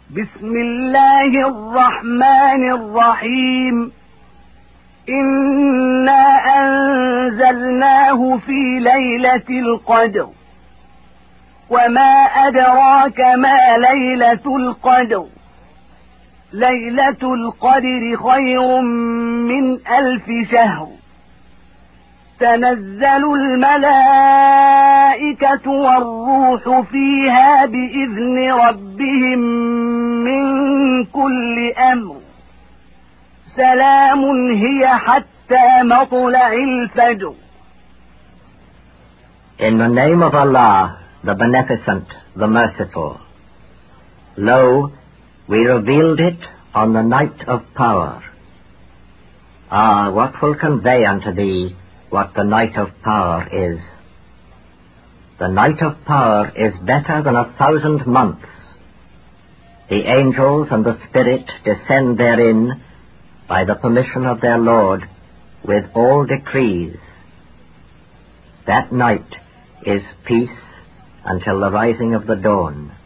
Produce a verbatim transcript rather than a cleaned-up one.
بسم الله الرحمن الرحيم إنا أنزلناه في ليلة القدر وما أدراك ما ليلة القدر ليلة القدر خير من ألف شهر تنزل الملائكة والروح فيها بإذن ربهم من كل أمر سلام هي حتى مطلع الفجر. In the name of Allah, the Beneficent, the Merciful. Lo, we revealed it on the night of power. Ah, what will convey unto thee what the night of power is? The night of power is better than a thousand months. The angels and the Spirit descend therein by the permission of their Lord with all decrees. That night is peace until the rising of the dawn.